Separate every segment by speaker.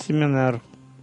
Speaker 1: Семинар.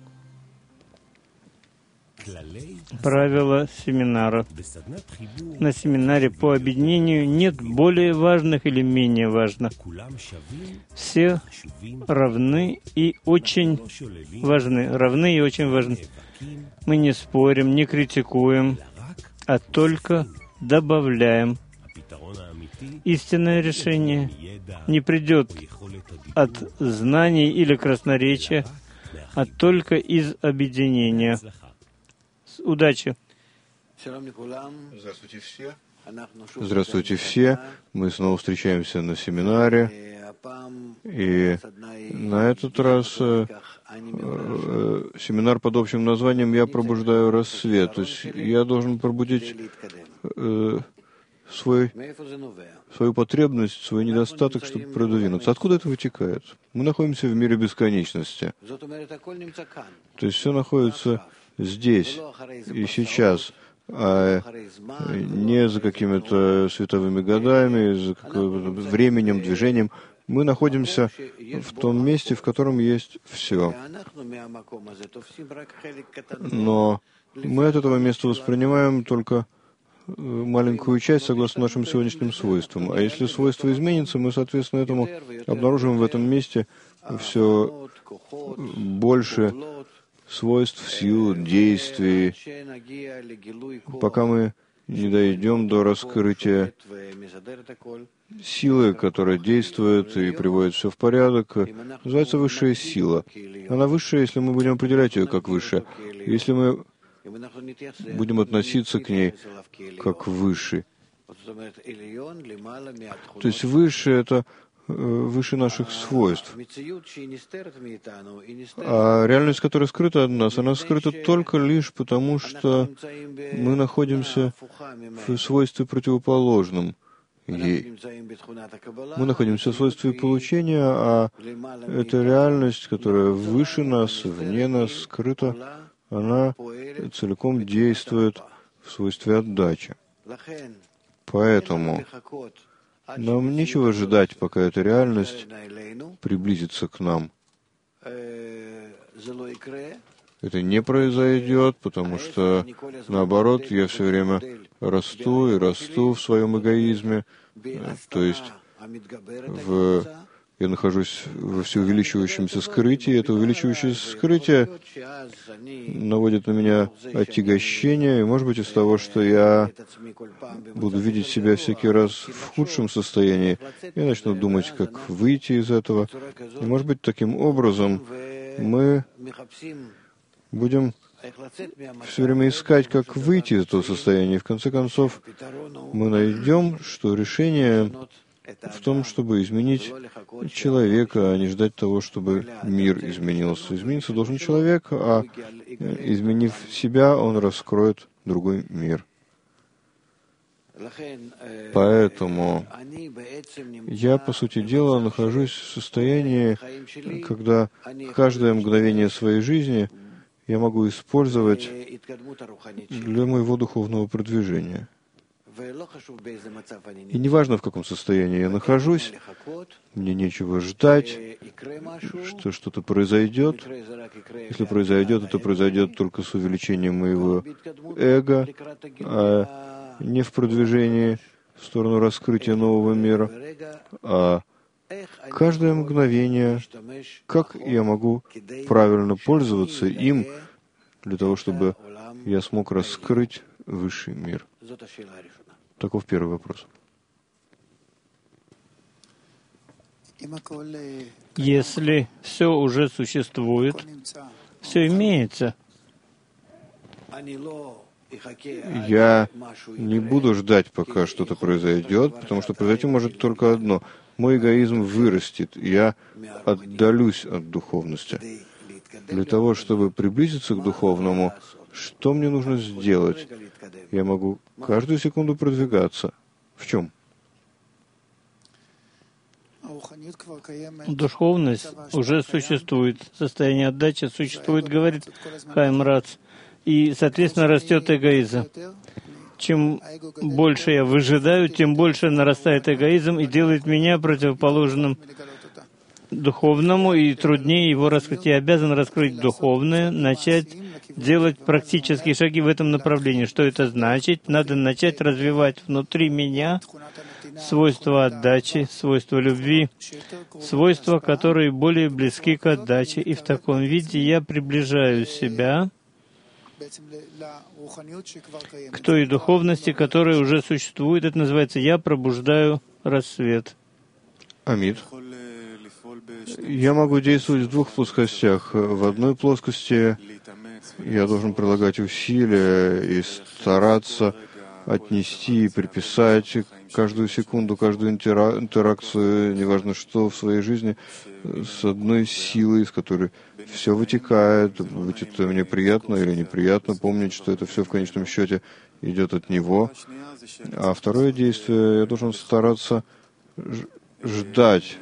Speaker 1: Правила семинара. На семинаре по объединению нет более важных или менее важных. Все равны и очень важны. Равны и очень важны. Мы не спорим, не критикуем, а только добавляем. Истинное решение не придет от знаний или красноречия, а только из объединения. Удачи!
Speaker 2: Здравствуйте все. Здравствуйте все. Мы снова встречаемся на семинаре. И на этот раз семинар под общим названием «Я пробуждаю рассвет». То есть я должен пробудить свою потребность, свой недостаток, чтобы продвинуться. Откуда это вытекает? Мы находимся в мире бесконечности. То есть все находится здесь и сейчас, а не за какими-то световыми годами, за временем, движением. Мы находимся в том месте, в котором есть все. Но мы от этого места воспринимаем только маленькую часть согласно нашим сегодняшним свойствам. А если свойство изменится, мы, соответственно, этому обнаружим в этом месте все больше свойств, сил, действий, пока мы не дойдем до раскрытия силы, которая действует и приводит все в порядок, называется высшая сила. Она высшая, если мы будем определять ее как высшая. Если мы будем относиться к ней как выше. То есть выше — это выше наших свойств. А реальность, которая скрыта от нас, она скрыта только лишь потому, что мы находимся в свойстве противоположном ей. Мы находимся в свойстве получения, а эта реальность, которая выше нас, вне нас, скрыта, она целиком действует в свойстве отдачи. Поэтому нам нечего ждать, пока эта реальность приблизится к нам. Это не произойдет, потому что, наоборот, я все время расту и расту в своем эгоизме. То есть я нахожусь во всеувеличивающемся скрытии. Это увеличивающееся скрытие наводит на меня отягощение. И, может быть, из того, что я буду видеть себя всякий раз в худшем состоянии, я начну думать, как выйти из этого. И, может быть, таким образом мы будем все время искать, как выйти из этого состояния. И, в конце концов, мы найдем, что решение в том, чтобы изменить человека, а не ждать того, чтобы мир изменился. Измениться должен человек, а изменив себя, он раскроет другой мир. Поэтому я, по сути дела, нахожусь в состоянии, когда каждое мгновение своей жизни я могу использовать для моего духовного продвижения. И неважно, в каком состоянии я нахожусь, мне нечего ждать, что что-то произойдет. Если произойдет, это произойдет только с увеличением моего эго, а не в продвижении в сторону раскрытия нового мира, а каждое мгновение, как я могу правильно пользоваться им для того, чтобы я смог раскрыть высший мир. Таков первый вопрос.
Speaker 1: Если все уже существует, все имеется,
Speaker 2: я не буду ждать, пока что-то произойдет, потому что произойти может только одно. Мой эгоизм вырастет, и я отдалюсь от духовности. Для того, чтобы приблизиться к духовному, что мне нужно сделать? Я могу каждую секунду продвигаться. В чем?
Speaker 1: духовность уже существует, состояние отдачи существует, говорит Хаим Рац, и, соответственно, растет эгоизм. Чем больше я выжидаю, тем больше нарастает эгоизм и делает меня противоположным духовному, и труднее его раскрыть. Я обязан раскрыть духовное, начать делать практические шаги в этом направлении. Что это значит? Надо начать развивать внутри меня свойства отдачи, свойства любви, свойства, которые более близки к отдаче. И в таком виде я приближаю себя к той духовности, которая уже существует. Это называется «Я пробуждаю рассвет».
Speaker 2: Амид. Я могу действовать в двух плоскостях. В одной плоскости я должен прилагать усилия и стараться отнести и приписать каждую секунду, каждую интеракцию, неважно что в своей жизни, с одной силой, из которой все вытекает, будь это мне приятно или неприятно, помнить, что это все в конечном счете идет от него. А второе действие, я должен стараться ждать,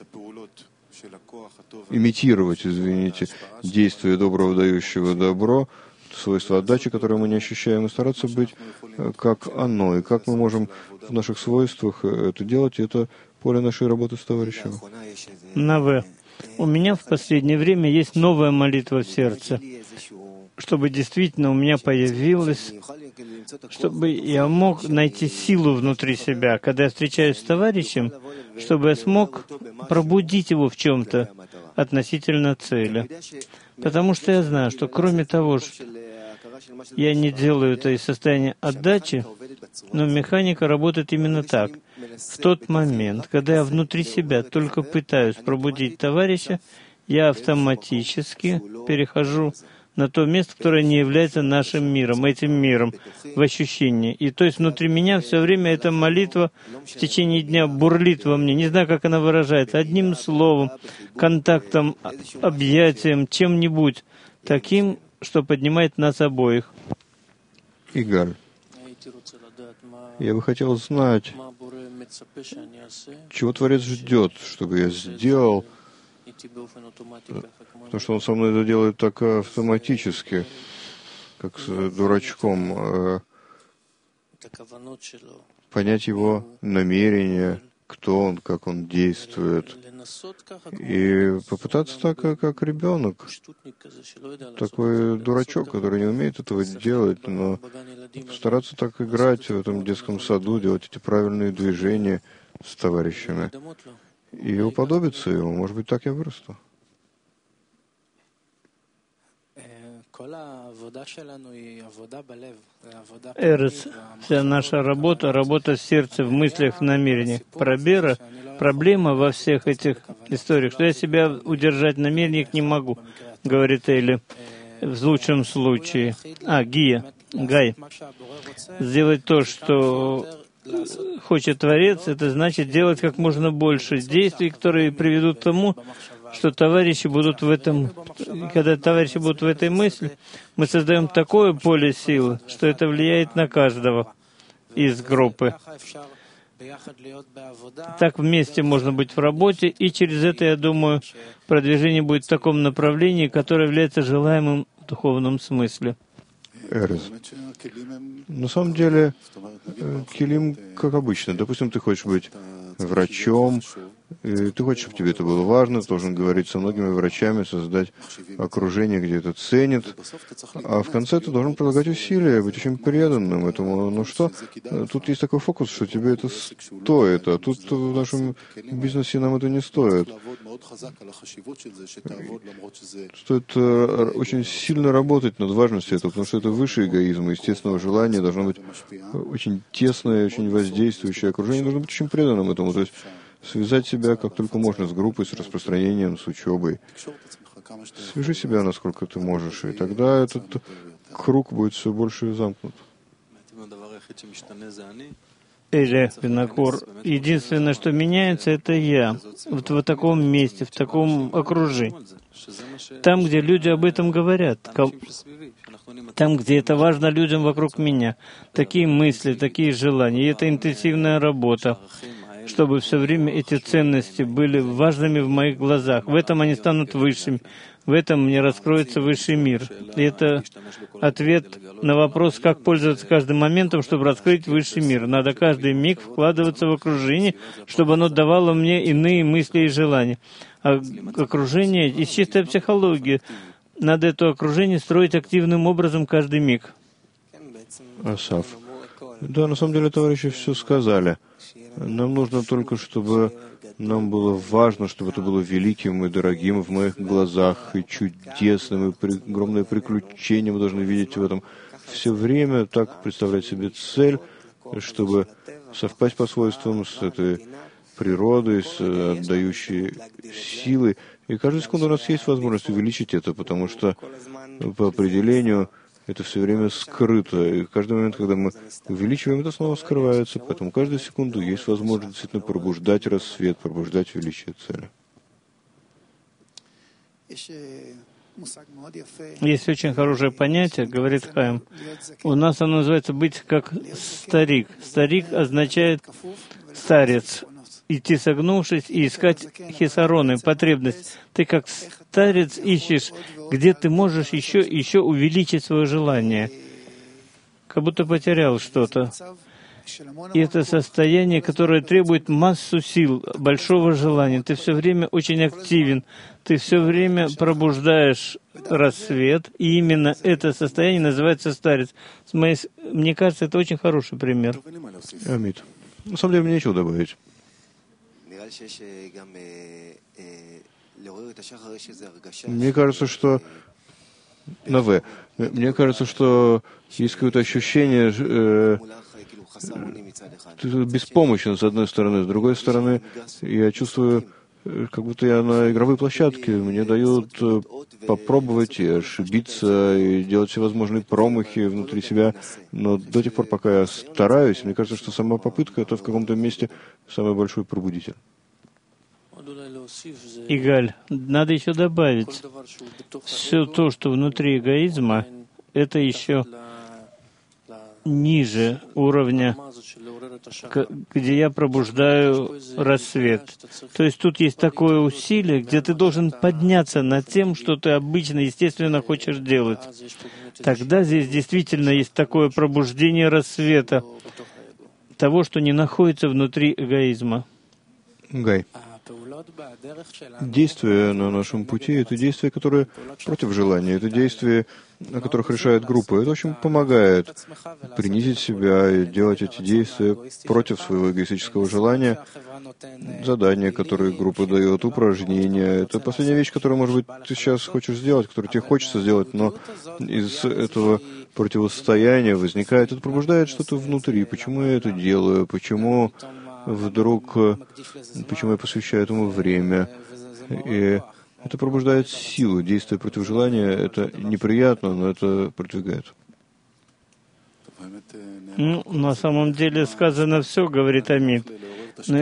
Speaker 2: имитировать, действие доброго, дающего добро, свойство отдачи, которое мы не ощущаем, и стараться быть как оно. И как мы можем в наших свойствах это делать, это поле нашей работы с товарищем.
Speaker 1: Наве. У меня в последнее время есть новая молитва в сердце, чтобы действительно у меня появилась, чтобы я мог найти силу внутри себя, когда я встречаюсь с товарищем, чтобы я смог пробудить его в чем-то относительно цели. Потому что я знаю, что кроме того, что я не делаю это из состояния отдачи, но механика работает именно так. В тот момент, когда я внутри себя только пытаюсь пробудить товарища, я автоматически перехожу на то место, которое не является нашим миром, этим миром, в ощущении. И то есть внутри меня все время эта молитва в течение дня бурлит во мне. Не знаю, как она выражается. Одним словом, контактом, объятием, чем-нибудь таким, что поднимает нас обоих.
Speaker 2: Игаль, я бы хотел знать, чего Творец ждет, чтобы я сделал, потому что он со мной это делает так автоматически, как с дурачком. Понять его намерение, кто он, как он действует, и попытаться так, как ребенок, такой дурачок, который не умеет этого делать, но стараться так играть в этом детском саду, делать эти правильные движения с товарищами и уподобиться ему. Может быть, так я вырасту.
Speaker 1: Эрес, вся наша работа, работа в сердце, в мыслях, в намерениях. Проблема во всех этих историях, что я себя удержать в намерениях не могу, говорит Эли, в лучшем случае. Гай. Сделать то, что хочет Творец, это значит делать как можно больше действий, которые приведут к тому, что товарищи будут в этом, когда товарищи будут в этой мысли, мы создаем такое поле силы, что это влияет на каждого из группы. Так вместе можно быть в работе, и через это, я думаю, продвижение будет в таком направлении, которое является желаемым в духовном смысле.
Speaker 2: Эрес. На самом деле, килим, как обычно. Допустим, ты хочешь быть врачом, и ты хочешь, чтобы тебе это было важно, ты должен говорить со многими врачами, создать окружение, где это ценит, а в конце ты должен прилагать усилия, быть очень преданным этому. Ну что, тут есть такой фокус, что тебе это стоит, а тут в нашем бизнесе нам это не стоит. Стоит очень сильно работать над важностью этого, потому что это выше эгоизма, естественного желания, должно быть очень тесное, очень воздействующее окружение, должно быть очень преданным этому. То есть связать себя как только можно с группой, с распространением, с учебой. Свяжи себя, насколько ты можешь, и тогда этот круг будет все больше замкнут.
Speaker 1: Или Винокур. Единственное, что меняется, это я. Вот в таком месте, в таком окружении. Там, где люди об этом говорят. Там, где это важно людям вокруг меня. Такие мысли, такие желания. И это интенсивная работа. чтобы все время эти ценности были важными в моих глазах. В этом они станут высшими. В этом мне раскроется высший мир. И это ответ на вопрос, как пользоваться каждым моментом, чтобы раскрыть высший мир. Надо каждый миг вкладываться в окружение, чтобы оно давало мне иные мысли и желания. А окружение из чистой психологии. Надо это окружение строить активным образом каждый миг.
Speaker 2: Асаф. Да, на самом деле, товарищи все сказали. Нам нужно только, чтобы нам было важно, чтобы это было великим и дорогим в моих глазах, и чудесным, и огромное приключение мы должны видеть в этом. Все время так представлять себе цель, чтобы совпасть по свойствам с этой природой, с отдающей силой. И каждую секунду у нас есть возможность увеличить это, потому что по определению это все время скрыто. И каждый момент, когда мы увеличиваем, это снова скрывается. Поэтому каждую секунду есть возможность действительно пробуждать рассвет, пробуждать величие цели.
Speaker 1: Есть очень хорошее понятие, говорит Хаим. У нас оно называется «быть как старик». Старик означает старец. Идти согнувшись и искать хисароны, потребность. Ты как старец ищешь, где ты можешь еще увеличить свое желание. Как будто потерял что-то. И это состояние, которое требует массу сил, большого желания. Ты все время очень активен. Ты все время пробуждаешь рассвет. И именно это состояние называется старец. Мне кажется, это очень хороший пример.
Speaker 2: Амит. На самом деле, мне нечего добавить. Мне кажется, что Мне кажется, что есть какое-то ощущение, ты беспомощен, с одной стороны. С другой стороны, я чувствую, как будто я на игровой площадке. Мне дают попробовать и ошибиться, и делать всевозможные промахи внутри себя. Но до тех пор, пока я стараюсь, мне кажется, что сама попытка — это в каком-то месте самый большой пробудитель.
Speaker 1: Игаль, надо еще добавить, все то, что внутри эгоизма, это еще ниже уровня, где я пробуждаю рассвет. То есть тут есть такое усилие, где ты должен подняться над тем, что ты обычно, естественно, хочешь делать. Тогда здесь действительно есть такое пробуждение рассвета, того, что не находится внутри эгоизма.
Speaker 2: Гай. Действия на нашем пути — это действия, которые против желания, это действия, о которых решает группа. Это очень помогает принизить себя и делать эти действия против своего эгоистического желания. Задания, которые группа дает, упражнения — это последняя вещь, которую, может быть, ты сейчас хочешь сделать, которую тебе хочется сделать, но из этого противостояния возникает, это пробуждает что-то внутри. Почему я это делаю? Почему я посвящаю этому время? И это пробуждает силу. Действие против желания — это неприятно, но это продвигает.
Speaker 1: На самом деле сказано все, говорит Амит. Но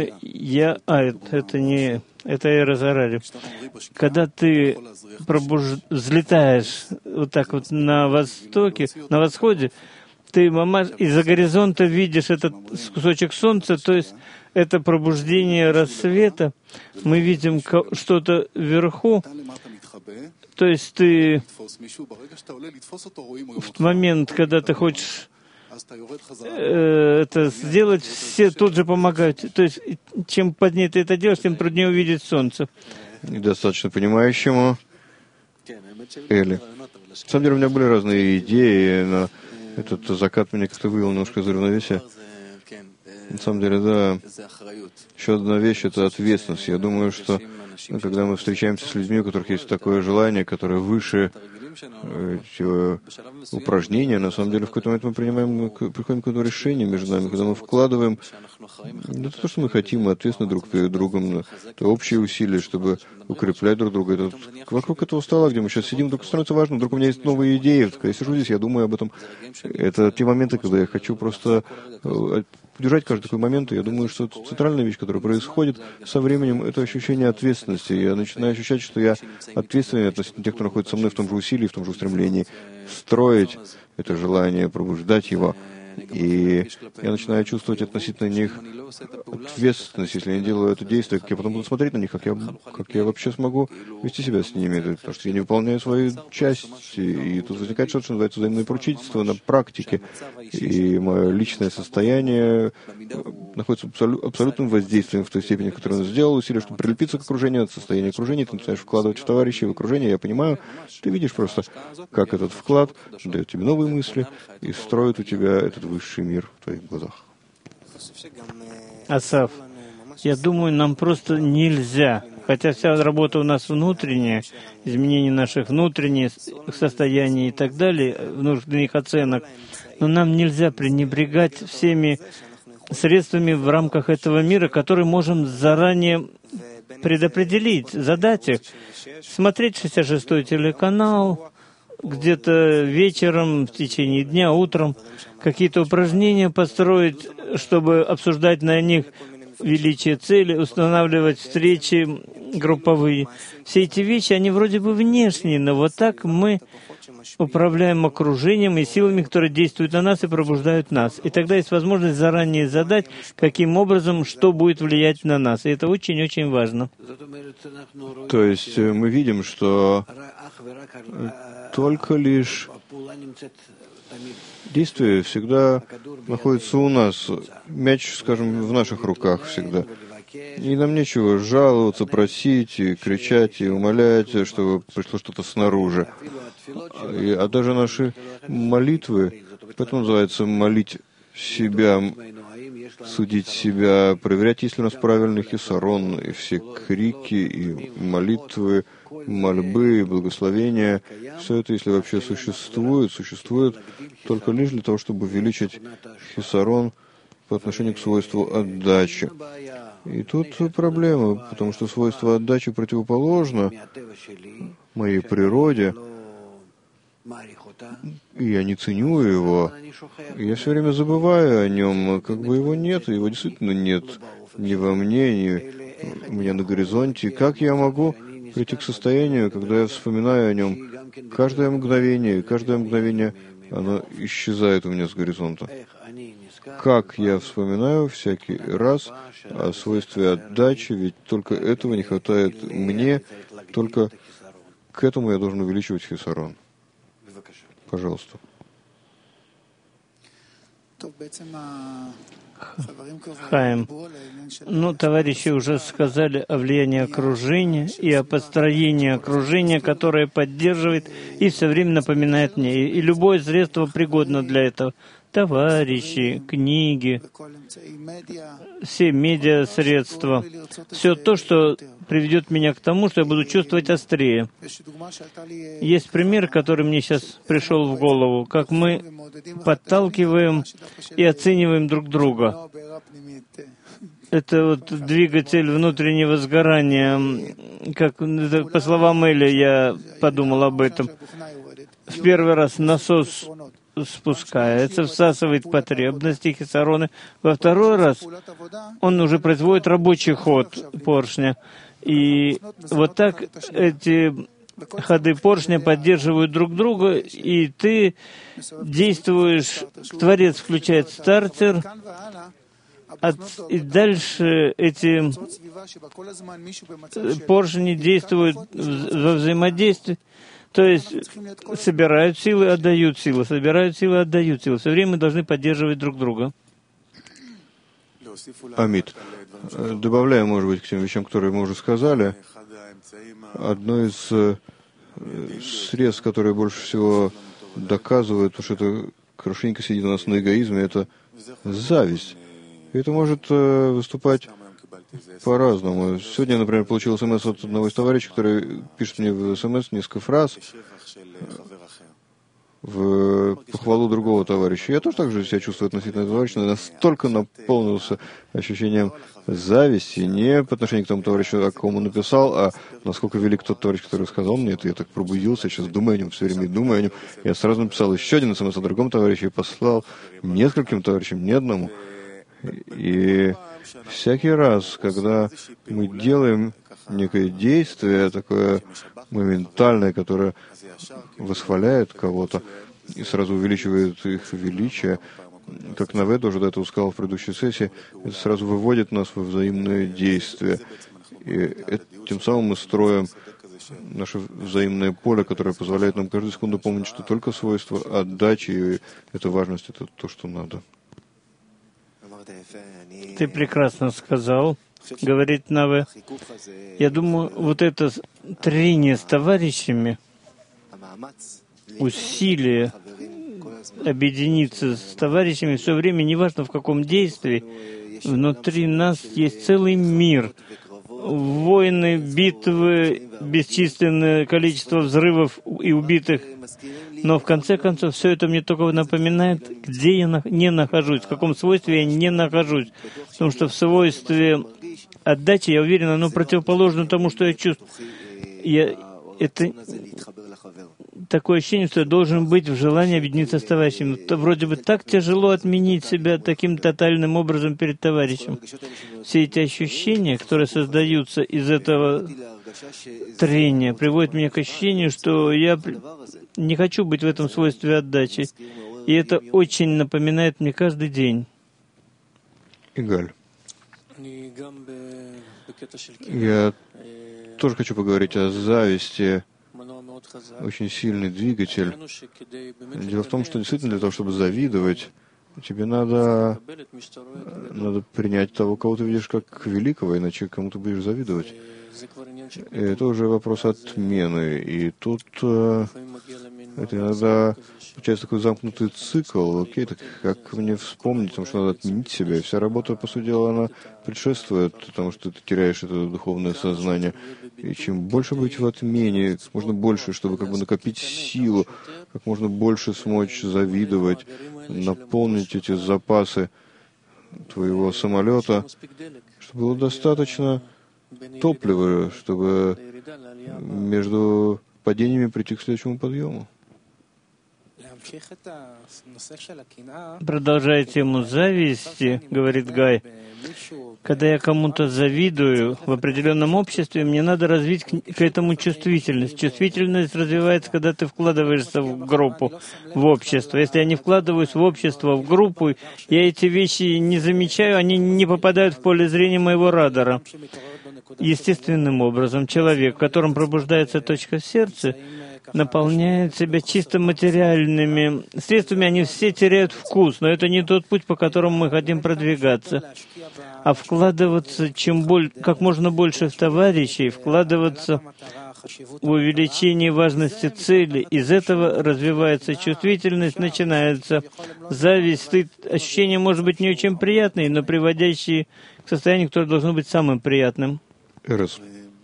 Speaker 1: это Эра Зарари. Когда ты взлетаешь вот так вот на восходе, ты из-за горизонта видишь этот кусочек солнца, то есть это пробуждение рассвета. Мы видим что-то вверху, то есть ты в момент, когда ты хочешь это сделать, все тут же помогают. То есть чем позднее ты это делаешь, тем труднее увидеть солнце.
Speaker 2: Недостаточно понимающему. Эли. На самом деле у меня были разные идеи, но этот закат меня как-то вывел немножко из равновесия. На самом деле, да. Еще одна вещь — это ответственность. Я думаю, что когда мы встречаемся с людьми, у которых есть такое желание, которое выше упражнения, на самом деле в какой-то момент мы приходим к какому-то решению между нами, когда мы вкладываем это то, что мы хотим, мы ответственны друг перед другом, это общие усилия, чтобы укреплять друг друга. Это вокруг этого стола, где мы сейчас сидим, вдруг становится важно, вдруг у меня есть новые идеи, когда я сижу здесь, я думаю об этом. Это те моменты, когда я хочу просто удержать каждый такой момент, и я думаю, что это центральная вещь, которая происходит со временем, это ощущение ответственности. Я начинаю ощущать, что я ответственен относительно тех, кто находится со мной в том же усилии, в том же устремлении строить это желание, пробуждать его. И я начинаю чувствовать относительно них ответственность, если я не делаю это действие, как я потом буду смотреть на них, как я вообще смогу вести себя с ними, потому что я не выполняю свою часть, и тут возникает что-то, что называется взаимное поручительство на практике, и мое личное состояние находится под абсолютным воздействием в той степени, в которой он сделал усилия, чтобы прилепиться к окружению, от состояния окружения, ты начинаешь вкладывать в товарищей, в окружение, я понимаю, ты видишь просто, как этот вклад дает тебе новые мысли и строит у тебя этот высший мир в твоих глазах.
Speaker 1: Асав, я думаю, нам просто нельзя, хотя вся работа у нас внутренняя, изменение наших внутренних состояний и так далее, внутренних оценок, но нам нельзя пренебрегать всеми средствами в рамках этого мира, которые можем заранее предопределить, задать их. Смотреть 66-й телеканал, где-то вечером, в течение дня, утром, какие-то упражнения построить, чтобы обсуждать на них величие цели, устанавливать встречи групповые. Все эти вещи, они вроде бы внешние, но вот так мы управляем окружением и силами, которые действуют на нас и пробуждают нас. И тогда есть возможность заранее задать, каким образом, что будет влиять на нас. И это очень-очень важно.
Speaker 2: То есть мы видим, что только лишь действие всегда находится у нас. Мяч, скажем, в наших руках всегда. И нам нечего жаловаться, просить, и кричать, и умолять, чтобы пришло что-то снаружи. А даже наши молитвы, поэтому называется молить себя, судить себя, проверять, есть ли у нас правильный хисарон, и все крики, и молитвы, мольбы, и благословения. Все это, если вообще существует только лишь для того, чтобы увеличить хисарон по отношению к свойству отдачи. И тут проблема, потому что свойство отдачи противоположно моей природе, и я не ценю его, и я все время забываю о нем, как бы его нет, его действительно нет ни во мне, ни у меня на горизонте. Как я могу прийти к состоянию, когда я вспоминаю о нем каждое мгновение, оно исчезает у меня с горизонта? Как я вспоминаю всякий раз о свойстве отдачи, ведь только этого не хватает мне, только к этому я должен увеличивать хисарон. Пожалуйста.
Speaker 1: Хаим. Товарищи уже сказали о влиянии окружения и о построении окружения, которое поддерживает и все время напоминает мне. И любое средство пригодно для этого. Товарищи, книги, все медиасредства, все то, что приведет меня к тому, что я буду чувствовать острее. Есть пример, который мне сейчас пришел в голову, как мы подталкиваем и оцениваем друг друга. Это двигатель внутреннего сгорания. Как по словам Эли, я подумал об этом. В первый раз насос спускается, всасывает потребности хисароны. Во второй раз он уже производит рабочий ход поршня. И вот так эти ходы поршня поддерживают друг друга, и ты действуешь, Творец включает стартер, и дальше эти поршни действуют во взаимодействии. То есть собирают силы, отдают силы, собирают силы, отдают силы. Все время мы должны поддерживать друг друга.
Speaker 2: Амит. Добавляю, может быть, к тем вещам, которые мы уже сказали, одно из средств, которые больше всего доказывают, что это хорошенько сидит у нас на эгоизме, это зависть. И это может выступать по-разному. Сегодня, например, получил СМС от одного из товарищей, который пишет мне в СМС несколько фраз в похвалу другого товарища. Я тоже так же себя чувствую относительно этого товарища, но настолько наполнился ощущением зависти, не по отношению к тому товарищу, о ком он написал, а насколько велик тот товарищ, который сказал мне это. Я так пробудился, сейчас думаю о нем, все время думаю о нем. Я сразу написал еще один СМС о другом товарище и послал нескольким товарищам, не одному. И всякий раз, когда мы делаем некое действие, такое моментальное, которое восхваляет кого-то и сразу увеличивает их величие, как Наве тоже до этого сказал в предыдущей сессии, это сразу выводит нас во взаимное действие. И тем самым мы строим наше взаимное поле, которое позволяет нам каждую секунду помнить, что только свойство отдачи и эта важность — это то, что надо.
Speaker 1: Ты прекрасно сказал, говорит Наве. Я думаю, вот это трение с товарищами, усилие объединиться с товарищами все время, неважно в каком действии, внутри нас есть целый мир. Войны, битвы, бесчисленное количество взрывов и убитых. Но в конце концов все это мне только напоминает, где я не нахожусь, в каком свойстве я не нахожусь. Потому что в свойстве отдачи, я уверен, оно противоположно тому, что я чувствую. Это такое ощущение, что я должен быть в желании объединиться с товарищем. Это вроде бы так тяжело отменить себя таким тотальным образом перед товарищем. Все эти ощущения, которые создаются из этого трения, приводят меня к ощущению, что я не хочу быть в этом свойстве отдачи. И это очень напоминает мне каждый день.
Speaker 2: Игаль. Я тоже хочу поговорить о зависти. Очень сильный двигатель. Дело в том, что действительно для того, чтобы завидовать, тебе надо принять того, кого ты видишь как великого, иначе кому ты будешь завидовать. И это уже вопрос отмены. И тут это иногда получается такой замкнутый цикл. Окей, так как мне вспомнить, потому что надо отменить себя. И вся работа, по сути дела, она предшествует, потому что ты теряешь это духовное сознание. И чем больше быть в отмене, как можно больше, чтобы как бы накопить силу, как можно больше смочь завидовать, наполнить эти запасы твоего самолета, чтобы было достаточно топлива, чтобы между падениями прийти к следующему подъему.
Speaker 1: Продолжая тему зависти, говорит Гай, когда я кому-то завидую в определенном обществе, мне надо развить к этому чувствительность. Чувствительность развивается, когда ты вкладываешься в группу, в общество. Если я не вкладываюсь в общество, в группу, я эти вещи не замечаю, они не попадают в поле зрения моего радара. Естественным образом, человек, в котором пробуждается точка в сердце, наполняет себя чисто материальными средствами, они все теряют вкус, но это не тот путь, по которому мы хотим продвигаться. А вкладываться как можно больше в товарищей, вкладываться в увеличение важности цели, из этого развивается чувствительность, начинается зависть, стыд. Ощущения, может быть, не очень приятные, но приводящие к состоянию, которое должно быть самым приятным.
Speaker 2: Эрос.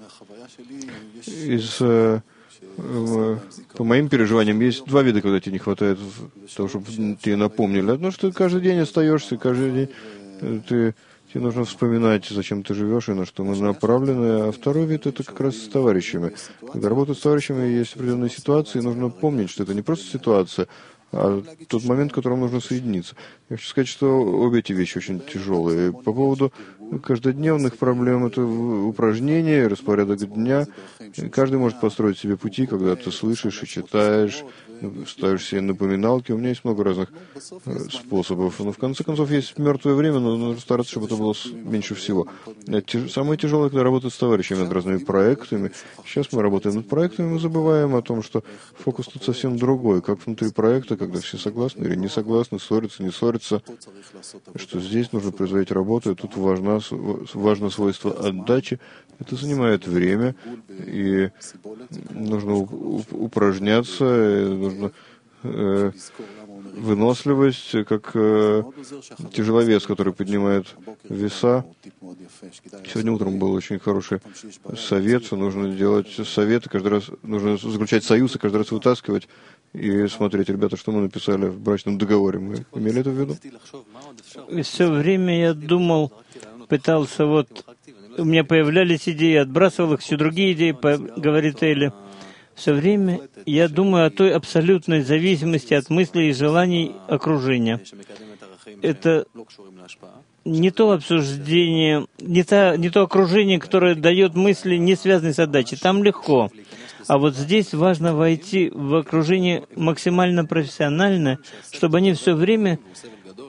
Speaker 2: По моим переживаниям, есть два вида, когда тебе не хватает того, чтобы тебе напомнили. Одно, что ты каждый день остаешься, каждый день тебе нужно вспоминать, зачем ты живешь и на что мы направлены. А второй вид — это как раз с товарищами. Когда работать с товарищами, есть определенные ситуации, и нужно помнить, что это не просто ситуация, а тот момент, в котором нужно соединиться. Я хочу сказать, что обе эти вещи очень тяжелые. По поводу каждодневных проблем — это упражнения, распорядок дня. Каждый может построить себе пути, когда ты слышишь и читаешь, ставишь себе напоминалки. У меня есть много разных способов. Но в конце концов есть мертвое время, но нужно стараться, чтобы это было меньше всего. Самое тяжелое, когда работать с товарищами над разными проектами. Сейчас мы работаем над проектами, мы забываем о том, что фокус тут совсем другой. Как внутри проекта, когда все согласны или не согласны, ссорятся, не ссорятся, что здесь нужно производить работу, и тут важно свойство отдачи. Это занимает время, и нужно упражняться, нужно выносливость, как тяжеловес, который поднимает веса. Сегодня утром был очень хороший совет, что нужно делать советы, каждый раз нужно заключать союз и каждый раз вытаскивать и смотреть, ребята, что мы написали в брачном договоре. Мы имели это в виду?
Speaker 1: И все время я думал, пытался у меня появлялись идеи, отбрасывал их, все другие идеи, говорит Эли. Все время я думаю о той абсолютной зависимости от мыслей и желаний окружения. Это не то обсуждение, не то окружение, которое дает мысли, не связанные с отдачей. Там легко. А вот здесь важно войти в окружение максимально профессиональное, чтобы они все время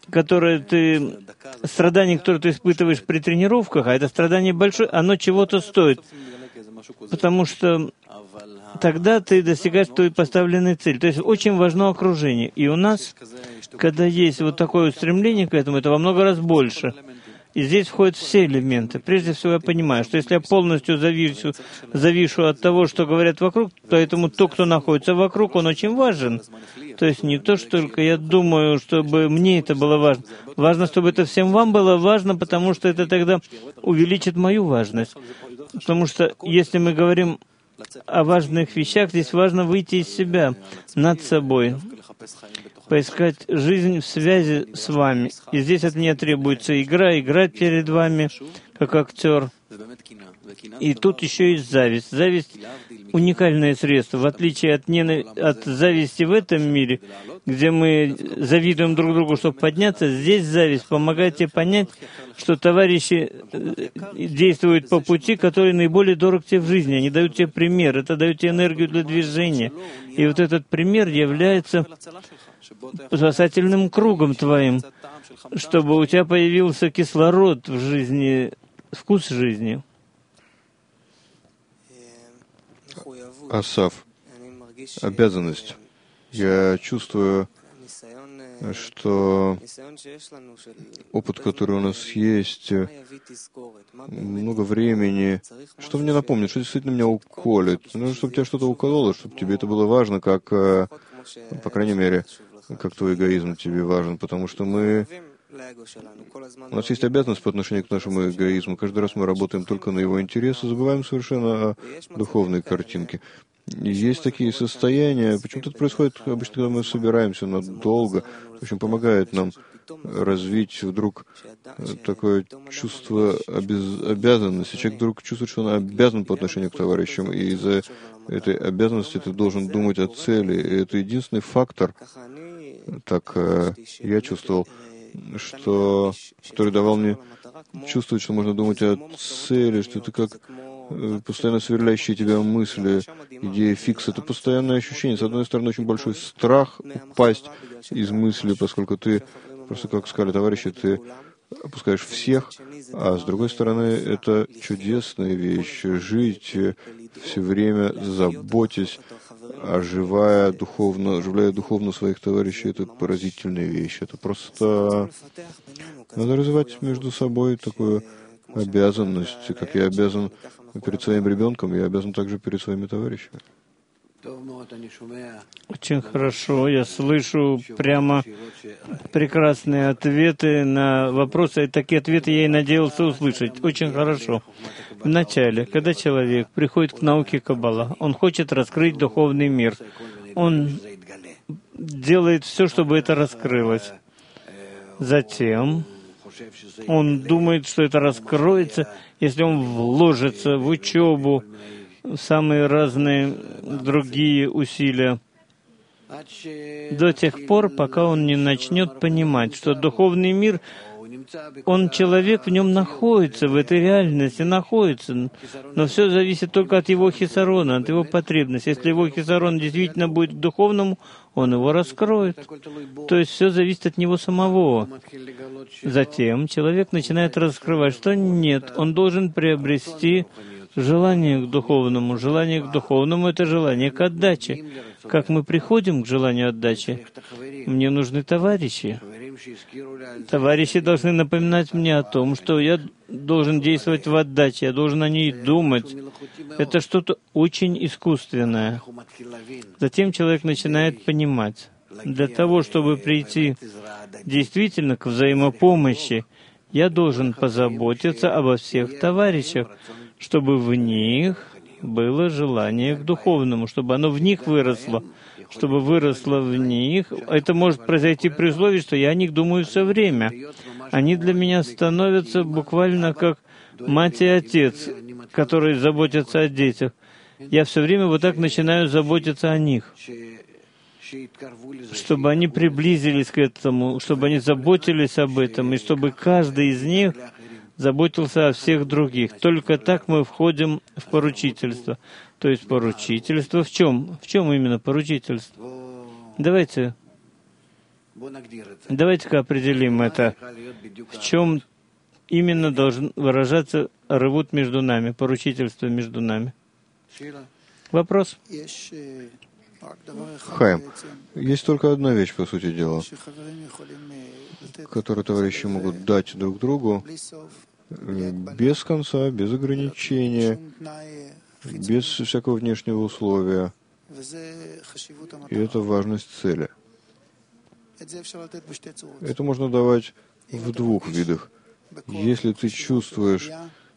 Speaker 1: которое страдание, которое ты испытываешь при тренировках, а это страдание большое, оно чего-то стоит. Потому что тогда ты достигаешь той поставленной цели. То есть очень важно окружение. И у нас, когда есть вот такое устремление к этому, это во много раз больше. И здесь входят все элементы. Прежде всего, я понимаю, что если я полностью завишу от того, что говорят вокруг, поэтому то, кто находится вокруг, он очень важен. То есть не то, что только я думаю, чтобы мне это было важно. Важно, чтобы это всем вам было важно, потому что это тогда увеличит мою важность. Потому что если мы говорим о важных вещах, здесь важно выйти из себя, над собой, поискать жизнь в связи с вами. И здесь от меня требуется играть перед вами, как актер. И тут еще есть зависть. Зависть — уникальное средство. В отличие от зависти в этом мире, где мы завидуем друг другу, чтобы подняться, здесь зависть помогает тебе понять, что товарищи действуют по пути, который наиболее дорог тебе в жизни. Они дают тебе пример, это дает тебе энергию для движения. И вот этот пример является спасательным кругом твоим, чтобы у тебя появился кислород в жизни, вкус жизни.
Speaker 2: Асав, обязанность. Я чувствую, что опыт, который у нас есть, много времени, что мне напомнит, что действительно меня уколет. Ну, чтобы тебя что-то укололо, чтобы тебе это было важно, как, по крайней мере, как твой эгоизм тебе важен, потому что у нас есть обязанность по отношению к нашему эгоизму. Каждый раз мы работаем только на его интересы, забываем совершенно о духовной картинке. И есть такие состояния, почему-то это происходит обычно, когда мы собираемся надолго, очень помогает нам развить вдруг такое чувство обязанности. Человек вдруг чувствует, что он обязан по отношению к товарищам, и из-за этой обязанности ты должен думать о цели. И это единственный фактор, так я чувствовал, который давал мне чувствовать, что можно думать о цели, что это как постоянно сверлящие тебя мысли, идея фикс. Это постоянное ощущение. С одной стороны, очень большой страх упасть из мысли, поскольку ты, просто как сказали товарищи, ты опускаешь всех, а с другой стороны, это чудесная вещь. Жить все время, заботясь, оживляя духовно своих товарищей, это поразительная вещь. Это просто надо развивать между собой такую обязанность. Как я обязан перед своим ребенком, я обязан также перед своими товарищами.
Speaker 1: Очень хорошо. Я слышу прямо прекрасные ответы на вопросы. И такие ответы я и надеялся услышать. Очень хорошо. Вначале, когда человек приходит к науке Каббала, он хочет раскрыть духовный мир. Он делает все, чтобы это раскрылось. Затем он думает, что это раскроется, если он вложится в учебу, в самые разные другие усилия, до тех пор, пока он не начнет понимать, что духовный мир, человек в нем находится, в этой реальности находится, но все зависит только от его хисарона, от его потребности. Если его хисарон действительно будет к духовному, он его раскроет. То есть все зависит от него самого. Затем человек начинает раскрывать, что нет, он должен приобрести желание к духовному. Желание к духовному — это желание к отдаче. Как мы приходим к желанию отдачи? Мне нужны товарищи. Товарищи должны напоминать мне о том, что я должен действовать в отдаче, я должен о ней думать. Это что-то очень искусственное. Затем человек начинает понимать, для того, чтобы прийти действительно к взаимопомощи, я должен позаботиться обо всех товарищах, чтобы в них было желание к духовному, чтобы оно в них выросло, чтобы выросло в них. Это может произойти при условии, что я о них думаю все время. Они для меня становятся буквально как мать и отец, которые заботятся о детях. Я все время вот так начинаю заботиться о них, чтобы они приблизились к этому, чтобы они заботились об этом, и чтобы каждый из них заботился о всех других. Только так мы входим в поручительство. То есть поручительство в чем? В чем именно поручительство? Давайте Давайте-ка определим это. В чем именно должен выражаться рывут между нами, поручительство между нами? Вопрос?
Speaker 2: Хайм, есть только одна вещь, по сути дела, которую товарищи могут дать друг другу без конца, без ограничения, без всякого внешнего условия. И это важность цели. Это можно давать в двух видах. Если ты чувствуешь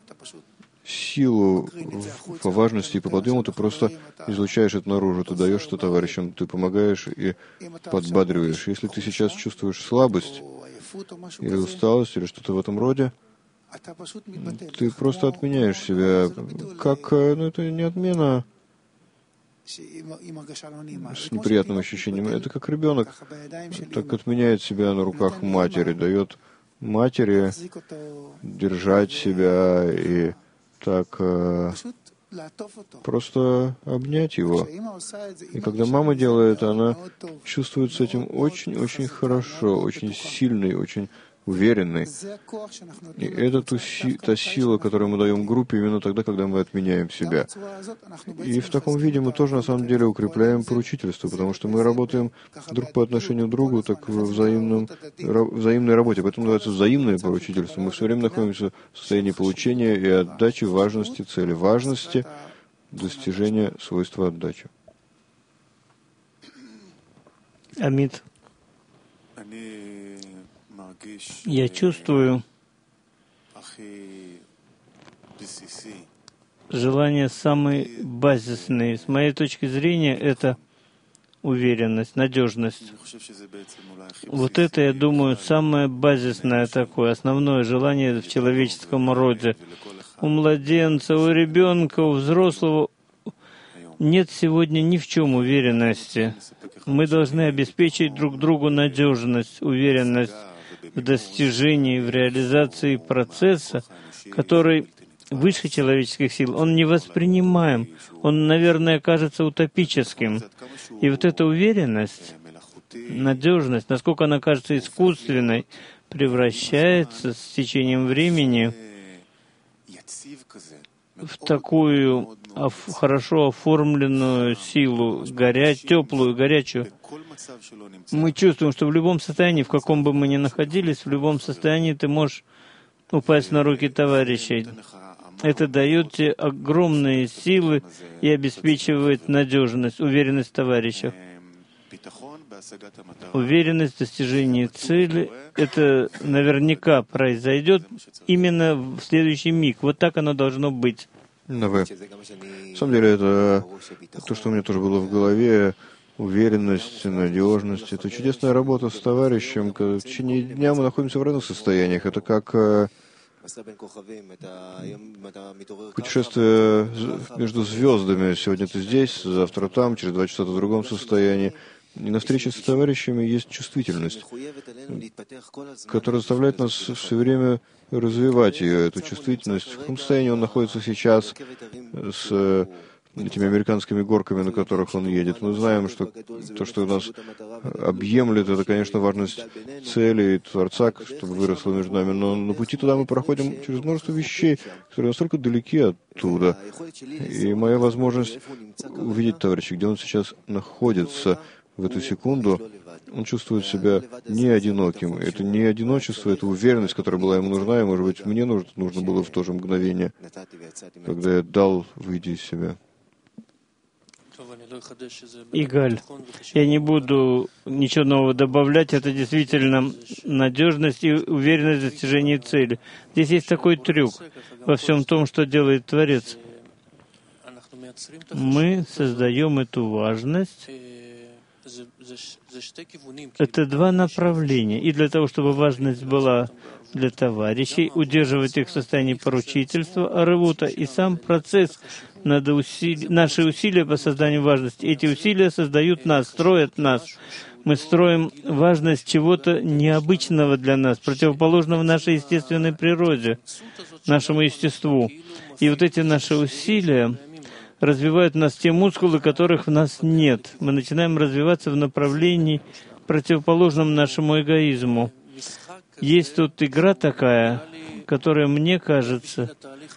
Speaker 2: силу по важности и по подъему, ты просто излучаешь это наружу, ты даешь это товарищам, ты помогаешь и подбадриваешь. Если ты сейчас чувствуешь слабость или усталость, или что-то в этом роде, ты просто отменяешь себя. Как, это не отмена с неприятным ощущением. Это как ребенок так отменяет себя на руках матери, дает матери держать себя и так просто обнять его. И когда мама делает, она чувствует с этим очень-очень хорошо, очень сильный, очень уверенный. И это та сила, которую мы даем группе именно тогда, когда мы отменяем себя. И в таком виде мы тоже на самом деле укрепляем поручительство, потому что мы работаем друг по отношению к другу, так в взаимной работе. Поэтому называется взаимное поручительство. Мы все время находимся в состоянии получения и отдачи важности цели, важности достижения свойства отдачи.
Speaker 1: Амит. Я чувствую желание самой базисной. С моей точки зрения, это уверенность, надежность. Вот это, я думаю, самое базисное такое, основное желание в человеческом роде. У младенца, у ребенка, у взрослого нет сегодня ни в чем уверенности. Мы должны обеспечить друг другу надежность, уверенность в достижении, в реализации процесса, который выше человеческих сил. Он невоспринимаем. Он, наверное, кажется утопическим. И вот эта уверенность, надежность, насколько она кажется искусственной, превращается с течением времени в такую хорошо оформленную силу, теплую, горячую. Мы чувствуем, что в любом состоянии, в каком бы мы ни находились, в любом состоянии ты можешь упасть на руки товарищей. Это дает тебе огромные силы и обеспечивает надежность, уверенность в товарищах. Уверенность в достижении цели, это наверняка произойдет именно в следующий миг. Вот так оно должно быть.
Speaker 2: На самом деле, это то, что у меня тоже было в голове, уверенность, надежность. Это чудесная работа с товарищем. В течение дня мы находимся в разных состояниях. Это как путешествие между звездами. Сегодня ты здесь, завтра там, через 2 часа ты в другом состоянии. И на встрече с товарищами есть чувствительность, которая заставляет нас все время развивать ее, эту чувствительность. В каком состоянии он находится сейчас с этими американскими горками, на которых он едет. Мы знаем, что то, что нас объемлет, это, конечно, важность цели и Творца, чтобы выросло между нами. Но на пути туда мы проходим через множество вещей, которые настолько далеки оттуда. И моя возможность увидеть товарища, где он сейчас находится в эту секунду, он чувствует себя не одиноким. Это не одиночество, это уверенность, которая была ему нужна, и, может быть, мне нужно было в то же мгновение, когда я дал выйти из себя.
Speaker 1: Игаль, я не буду ничего нового добавлять, это действительно надежность и уверенность в достижении цели. Здесь есть такой трюк во всем том, что делает Творец. Мы создаем эту важность. Это 2 направления. И для того, чтобы важность была для товарищей, удерживать их в состоянии поручительства, арывута, и сам процесс, наши усилия по созданию важности. Эти усилия создают нас, строят нас. Мы строим важность чего-то необычного для нас, противоположного нашей естественной природе, нашему естеству. И вот эти наши усилия развивают в нас те мускулы, которых в нас нет. Мы начинаем развиваться в направлении противоположным нашему эгоизму. Есть тут игра такая, которая, мне кажется,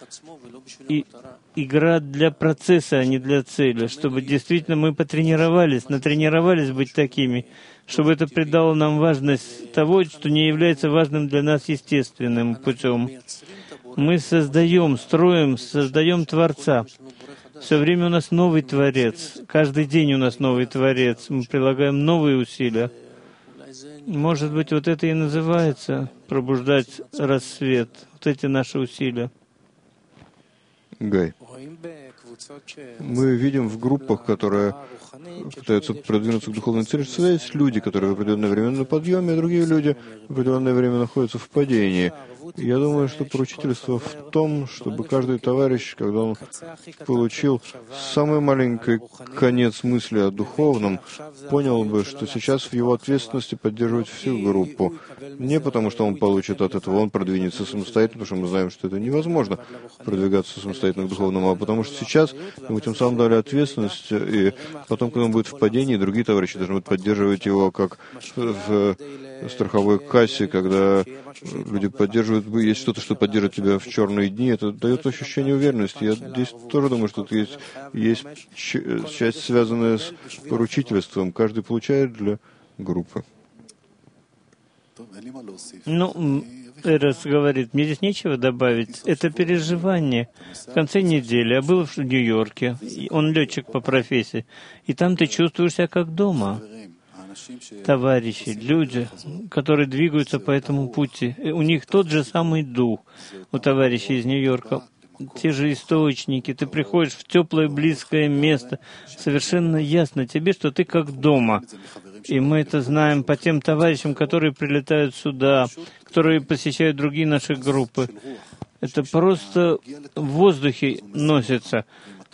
Speaker 1: игра для процесса, а не для цели, чтобы действительно мы натренировались быть такими, чтобы это придало нам важность того, что не является важным для нас естественным путем. Мы создаем Творца. Все время у нас новый Творец. Каждый день у нас новый Творец. Мы прилагаем новые усилия. Может быть, вот это и называется пробуждать рассвет. Вот эти наши усилия.
Speaker 2: Гай. Мы видим в группах, которые пытаются продвинуться к духовной цели, что есть люди, которые в определенное время на подъеме, а другие люди в определенное время находятся в падении. Я думаю, что поручительство в том, чтобы каждый товарищ, когда он получил самый маленький конец мысли о духовном, понял бы, что сейчас в его ответственности поддерживать всю группу. Не потому, что он получит от этого, он продвинется самостоятельно, потому что мы знаем, что это невозможно продвигаться самостоятельно к духовному, а потому что сейчас мы тем самым дали ответственность, и потом, когда он будет в падении, другие товарищи должны будут поддерживать его, как в страховой кассе, когда люди поддерживают, есть что-то, что поддержит тебя в черные дни, это дает ощущение уверенности. Я здесь тоже думаю, что тут есть часть, связанная с поручительством. Каждый получает для группы.
Speaker 1: Эрос говорит, мне здесь нечего добавить. Это переживание. В конце недели я был в Нью-Йорке, он летчик по профессии, и там ты чувствуешь себя как дома. Товарищи, люди, которые двигаются по этому пути, у них тот же самый дух, у товарищей из Нью-Йорка, те же источники, ты приходишь в теплое, близкое место, совершенно ясно тебе, что ты как дома. И мы это знаем по тем товарищам, которые прилетают сюда, которые посещают другие наши группы. Это просто в воздухе носится.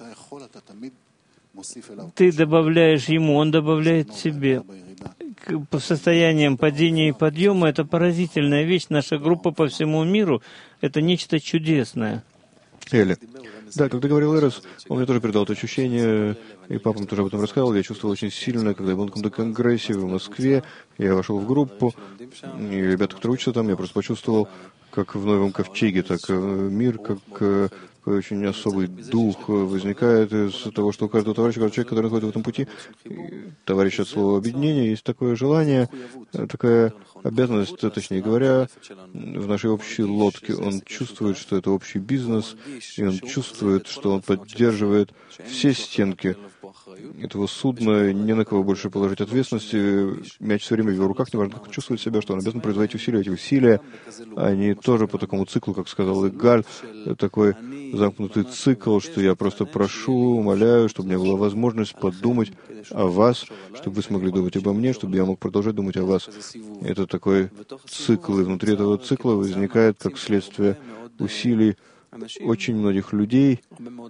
Speaker 1: Ты добавляешь ему, он добавляет тебе. По состояниям падения и подъема это поразительная вещь. Наша группа по всему миру — это нечто чудесное.
Speaker 2: Эли. Да, когда говорил Эрос, он мне тоже передал это ощущение, и папа мне тоже об этом рассказал. Я чувствовал очень сильно, когда я был на каком-то конгрессе в Москве, я вошел в группу, и ребята, которые учатся там, я просто почувствовал, как в Новом Ковчеге, так мир, как очень особый дух возникает из того, что у каждого товарища, каждого человека, который находится в этом пути, товарищ от слова объединения, есть такое желание, такая обязанность, точнее говоря, в нашей общей лодке. Он чувствует, что это общий бизнес, и он чувствует, что он поддерживает все стенки этого судна, не на кого больше положить ответственности. Мяч все время в его руках, неважно, как он чувствует себя, что он обязан производить усилия. Эти усилия, они тоже по такому циклу, как сказал Игаль, такой замкнутый цикл, что я просто прошу, умоляю, чтобы у меня была возможность подумать о вас, чтобы вы смогли думать обо мне, чтобы я мог продолжать думать о вас. Это такой цикл, и внутри этого цикла возникает, как следствие усилий очень многих людей,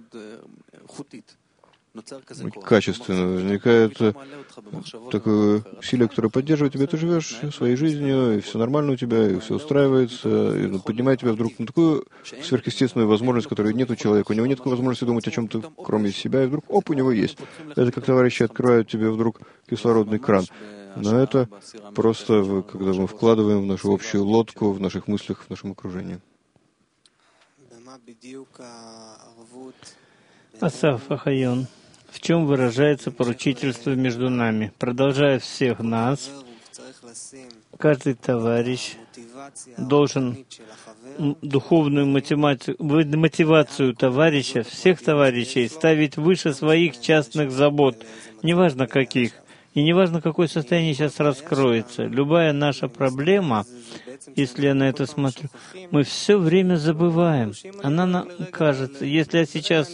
Speaker 2: качественно возникает такое усилие, которое поддерживает тебя. Ты живешь своей жизнью, и все нормально у тебя, и все устраивается, и поднимает тебя вдруг на такую сверхъестественную возможность, которой нет у человека. У него нет такой возможности думать о чем-то, кроме себя, и вдруг, оп, у него есть. Это как товарищи открывают тебе вдруг кислородный кран. Но это просто, когда мы вкладываем в нашу общую лодку, в наших мыслях, в нашем окружении.
Speaker 1: Асаф Ахайон. В чем выражается поручительство между нами? Продолжая всех нас, каждый товарищ должен духовную мотивацию товарища, всех товарищей, ставить выше своих частных забот, неважно каких, и неважно, какое состояние сейчас раскроется. Любая наша проблема, если я на это смотрю, мы все время забываем. Она нам кажется, если я сейчас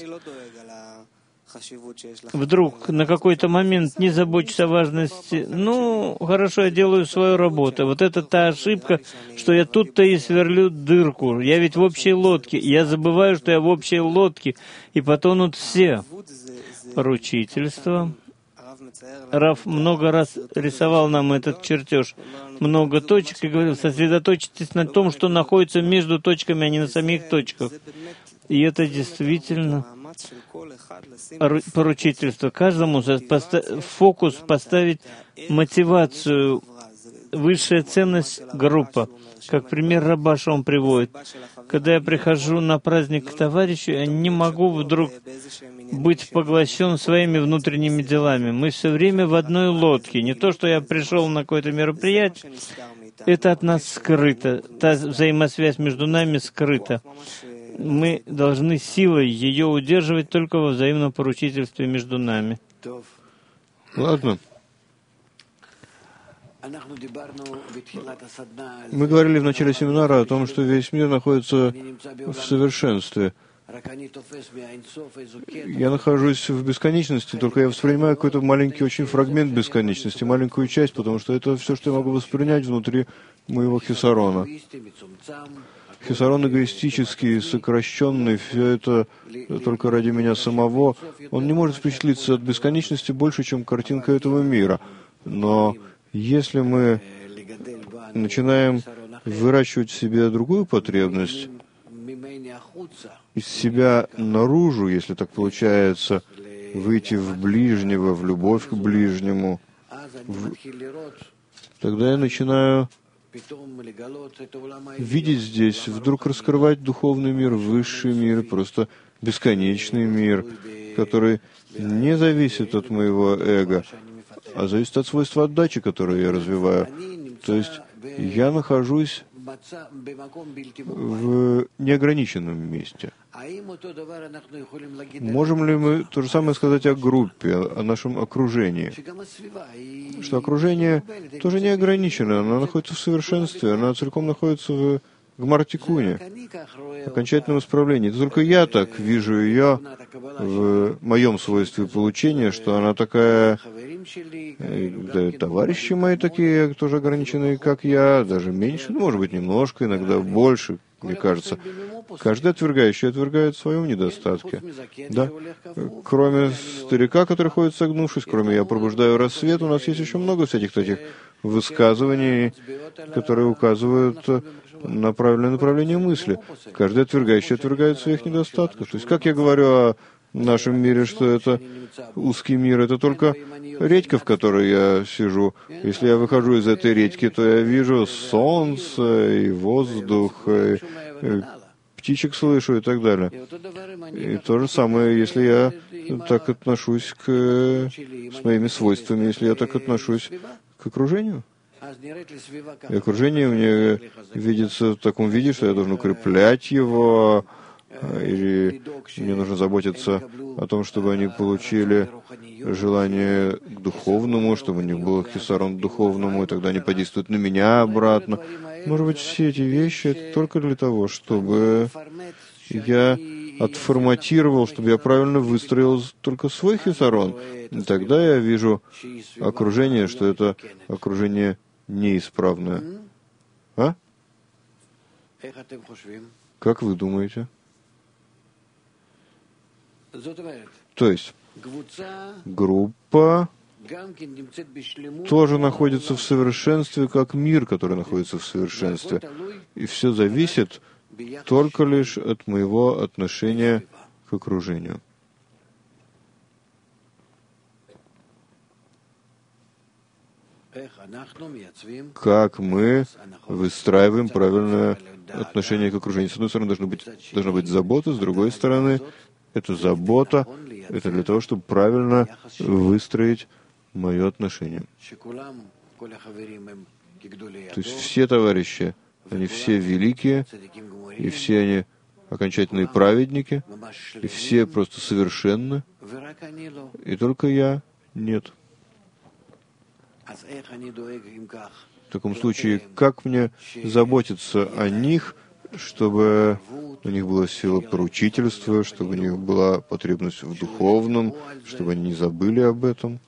Speaker 1: вдруг на какой-то момент не забочусь о важности, хорошо, я делаю свою работу. Вот это та ошибка, что я тут-то и сверлю дырку. Я ведь в общей лодке. Я забываю, что я в общей лодке, и потонут все. Поручительство. Рав много раз рисовал нам этот чертеж, много точек, и говорил, сосредоточьтесь на том, что находится между точками, а не на самих точках. И это действительно поручительство. Каждому фокус поставить мотивацию, высшая ценность группа. Как пример Рабаша он приводит. Когда я прихожу на праздник к товарищу, я не могу вдруг быть поглощен своими внутренними делами. Мы все время в одной лодке. Не то, что я пришел на какое-то мероприятие, это от нас скрыто. Та взаимосвязь между нами скрыта. Мы должны силой ее удерживать только во взаимном поручительстве между нами.
Speaker 2: Ладно. Мы говорили в начале семинара о том, что весь мир находится в совершенстве. Я нахожусь в бесконечности, только я воспринимаю какой-то маленький очень фрагмент бесконечности, маленькую часть, потому что это все, что я могу воспринять внутри моего хисарона. Хисарон эгоистический, сокращенный, все это только ради меня самого. Он не может впечатлиться от бесконечности больше, чем картинка этого мира. Но если мы начинаем выращивать в себе другую потребность, из себя наружу, если так получается, выйти в ближнего, в любовь к ближнему, тогда я начинаю видеть здесь, вдруг раскрывать духовный мир, высший мир, просто бесконечный мир, который не зависит от моего эго, а зависит от свойства отдачи, которую я развиваю. То есть я нахожусь в неограниченном месте. Можем ли мы то же самое сказать о группе, о нашем окружении? Что окружение тоже не ограничено, оно находится в совершенстве, оно целиком находится в Гмар-тикуне, окончательном исправлении. Это только я так вижу ее в моем свойстве получения, что она такая, да, товарищи мои такие, тоже ограниченные, как я, даже меньше, может быть, немножко, иногда больше, мне кажется. Каждый отвергающий отвергает в своем недостатке. Да? Кроме старика, который ходит согнувшись, кроме «я пробуждаю рассвет», у нас есть еще много всяких таких высказываний, которые указывают на правильное направление мысли. Каждый отвергающий отвергает своих недостатков. То есть, как я говорю о нашем мире, что это узкий мир, это только редька, в которой я сижу. Если я выхожу из этой редьки, то я вижу солнце и воздух, и птичек слышу и так далее. И то же самое, если я так отношусь с моими свойствами, если я так отношусь к окружению. И окружение мне видится в таком виде, что я должен укреплять его, или мне нужно заботиться о том, чтобы они получили желание к духовному, чтобы у них был хисарон к духовному, и тогда они подействуют на меня обратно. Может быть, все эти вещи это только для того, чтобы я отформатировал, чтобы я правильно выстроил только свой хисарон. И тогда я вижу окружение, что это окружение неисправное. А? Как вы думаете? То есть, группа тоже находится в совершенстве, как мир, который находится в совершенстве. И все зависит только лишь от моего отношения к окружению. Как мы выстраиваем правильное отношение к окружению. С одной стороны, должна быть забота, с другой стороны, эта забота, это для того, чтобы правильно выстроить мое отношение. То есть все товарищи, они все великие, и все они окончательные праведники, и все просто совершенны, и только я нет. В таком случае, как мне заботиться о них, чтобы у них была сила поручительства, чтобы у них была потребность в духовном, чтобы они не забыли об этом?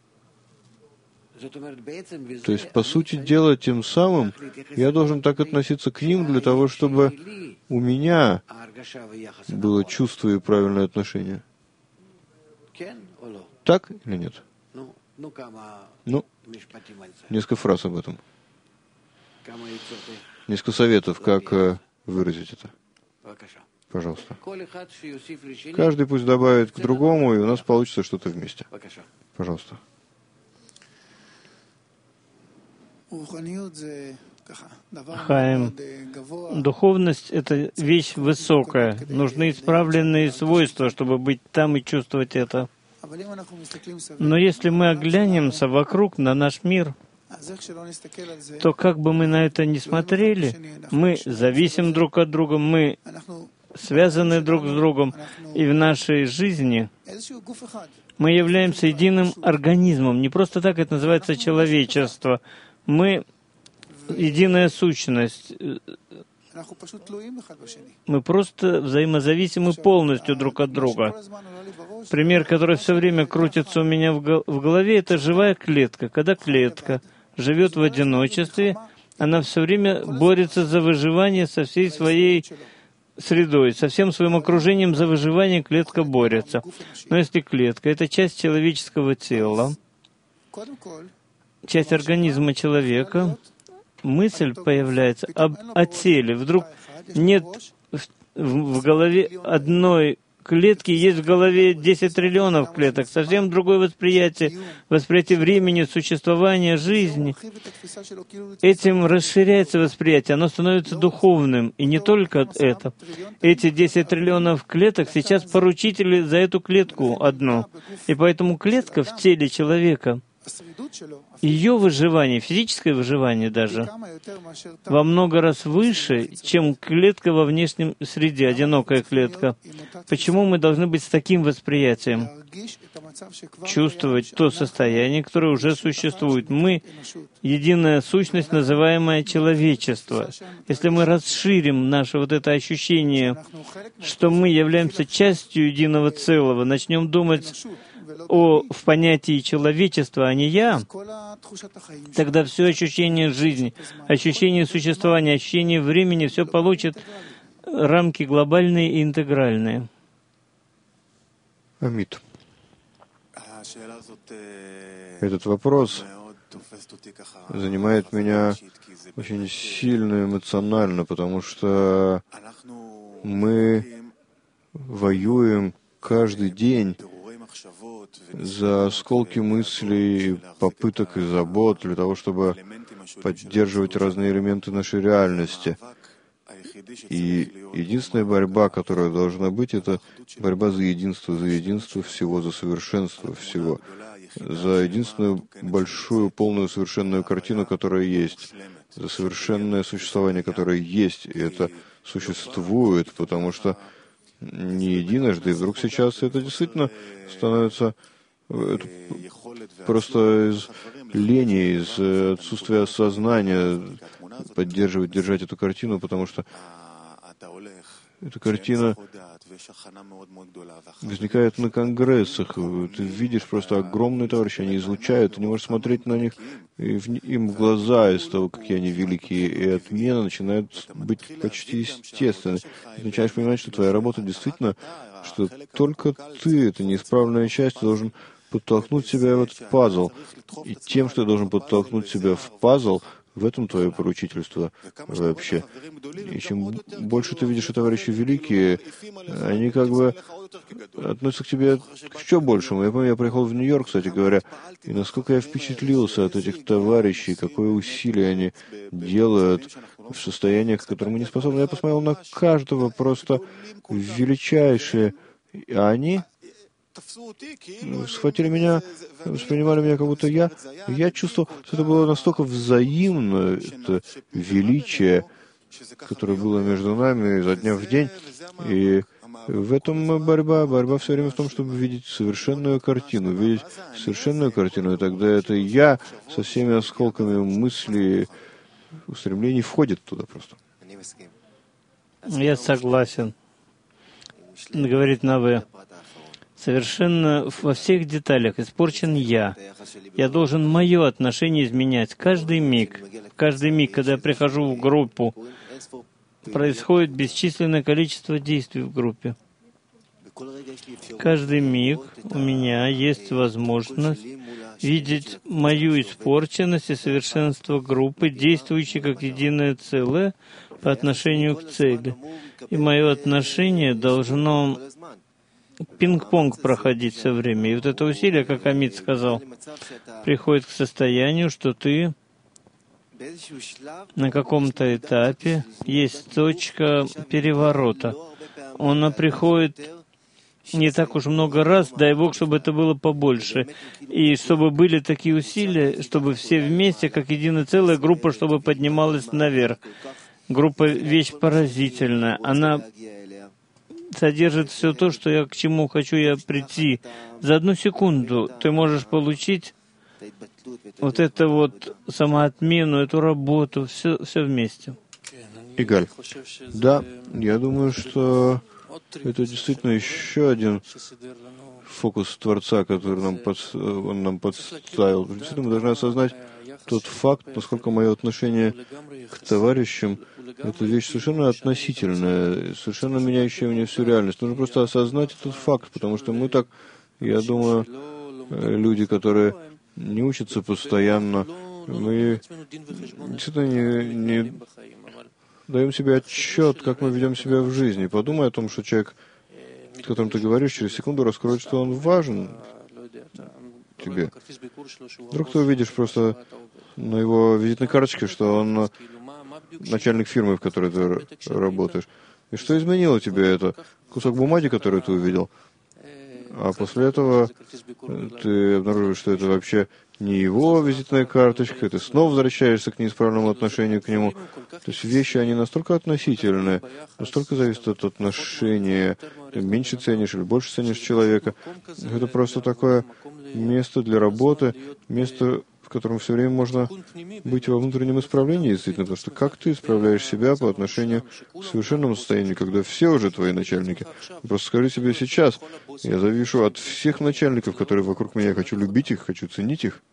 Speaker 2: То есть, по сути дела, тем самым я должен так относиться к ним для того, чтобы у меня было чувство и правильное отношение. Так или нет? Ну, несколько фраз об этом. Несколько советов, как выразить это. Пожалуйста. Каждый пусть добавит к другому, и у нас получится что-то вместе. Пожалуйста.
Speaker 1: Хаим, духовность — это вещь высокая. Нужны исправленные свойства, чтобы быть там и чувствовать это. Но если мы оглянемся вокруг на наш мир, то как бы мы на это ни смотрели, мы зависим друг от друга, мы связаны друг с другом, и в нашей жизни мы являемся единым организмом. Не просто так это называется человечество. Мы единая сущность. Мы просто взаимозависимы полностью друг от друга. Пример, который все время крутится у меня в голове, это живая клетка. Когда клетка живет в одиночестве, она все время борется за выживание со всей своей средой, со всем своим окружением за выживание клетка борется. Но если клетка — это часть человеческого тела, часть организма человека, мысль появляется о теле. Вдруг нет в голове одной клетки, есть в голове 10 триллионов клеток. Совсем другое восприятие времени, существования, жизни. Этим расширяется восприятие, оно становится духовным. И не только это. Эти 10 триллионов клеток сейчас поручители за эту клетку одну. И поэтому клетка в теле человека, ее выживание, физическое выживание даже, во много раз выше, чем клетка во внешнем среде, одинокая клетка. Почему мы должны быть с таким восприятием? Чувствовать то состояние, которое уже существует. Мы — единая сущность, называемая человечество. Если мы расширим наше вот это ощущение, что мы являемся частью единого целого, начнем думать в понятии человечества, а не «я», тогда все ощущение жизни, ощущение существования, ощущение времени, все получит рамки глобальные и интегральные.
Speaker 2: Амит. Этот вопрос занимает меня очень сильно эмоционально, потому что мы воюем каждый день за осколки мыслей, попыток и забот для того, чтобы поддерживать разные элементы нашей реальности. И единственная борьба, которая должна быть, это борьба за единство всего, за совершенство всего, за единственную большую, полную, совершенную картину, которая есть, за совершенное существование, которое есть, и это существует, потому что не единожды, и вдруг сейчас это действительно становится просто из лени, из отсутствия осознания держать эту картину, потому что эта картина возникает на конгрессах. Ты видишь просто огромные товарищи, они излучают, ты не можешь смотреть на них им в глаза из того, какие они великие, и отмена начинает быть почти естественной. Ты начинаешь понимать, что твоя работа действительно, что только ты, это неисправленная часть, должен подтолкнуть себя в этот пазл. И тем, что ты должен подтолкнуть себя в пазл, в этом твое поручительство вообще. И чем больше ты видишь, что товарищи великие, они как бы относятся к тебе к еще большему. Я помню, я приехал в Нью-Йорк, кстати говоря, и насколько я впечатлился от этих товарищей, какое усилие они делают в состояниях, к которым мы не способны. Я посмотрел на каждого, просто величайшие. А они схватили меня, воспринимали меня, как будто я чувствовал, что это было настолько взаимно, это величие, которое было между нами изо дня в день. И в этом борьба все время в том, чтобы видеть совершенную картину, и тогда это я со всеми осколками мыслей, устремлений входит туда просто.
Speaker 1: Я согласен, говорит Наве. Совершенно во всех деталях испорчен я. Я должен мое отношение изменять. Каждый миг, когда я прихожу в группу, происходит бесчисленное количество действий в группе. Каждый миг у меня есть возможность видеть мою испорченность и совершенство группы, действующей как единое целое, по отношению к цели. И мое отношение должно пинг-понг проходить все время. И вот это усилие, как Амит сказал, приходит к состоянию, что ты на каком-то этапе есть точка переворота. Она приходит не так уж много раз, дай Бог, чтобы это было побольше. И чтобы были такие усилия, чтобы все вместе, как единая целая группа, чтобы поднималась наверх. Группа — вещь поразительная. Она содержит все то, что я к чему хочу я прийти. За одну секунду ты можешь получить вот это вот самоотмену, эту работу, все вместе.
Speaker 2: Игаль. Да, я думаю, что это действительно еще один фокус Творца, который он нам подставил. Действительно, мы должны осознать тот факт, насколько мое отношение к товарищам — это вещь совершенно относительная, совершенно меняющая мне всю реальность. Нужно просто осознать этот факт, потому что мы так, я думаю, люди, которые не учатся постоянно, мы действительно не даем себе отчет, как мы ведем себя в жизни. Подумай о том, что человек, с которым ты говоришь, через секунду раскроет, что он важен тебе. Вдруг ты увидишь просто на его визитной карточке, что он начальник фирмы, в которой ты работаешь. И что изменило тебе это? Кусок бумаги, который ты увидел? А после этого ты обнаруживаешь, что это вообще не его визитная карточка, и ты снова возвращаешься к неисправному отношению к нему. То есть вещи, они настолько относительные, настолько зависят от отношения. Ты меньше ценишь или больше ценишь человека. Это просто такое место для работы, место, в котором все время можно быть во внутреннем исправлении, действительно, потому что как ты исправляешь себя по отношению к совершенному состоянию, когда все уже твои начальники? Просто скажи себе сейчас, я завишу от всех начальников, которые вокруг меня, я хочу любить их, хочу ценить их.